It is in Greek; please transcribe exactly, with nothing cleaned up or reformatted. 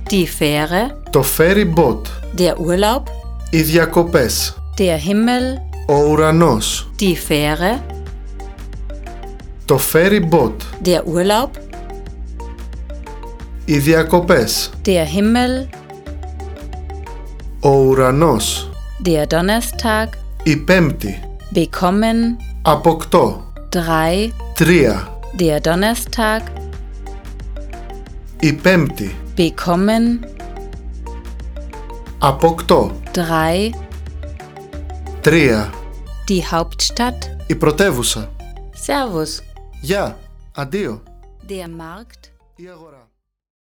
Die Fähre. Το ferry boat. Der Urlaub. Οι διακοπές. Der Himmel. Ο ουρανός. Die Fähre. Το ferry boat. Der Urlaub. Οι διακοπές. Der Himmel. Ο ουρανός. Der Donnerstag. Η πέμπτη. Bekommen. Αποκτώ. Drei. Τρία. Der Donnerstag. Η πέμπτη. Bekommen. Αποκτώ. Drei. Τρία. Die Hauptstadt. Η πρωτεύουσα. Servus. Γεια. Αντίο. Der Markt. Η αγορά.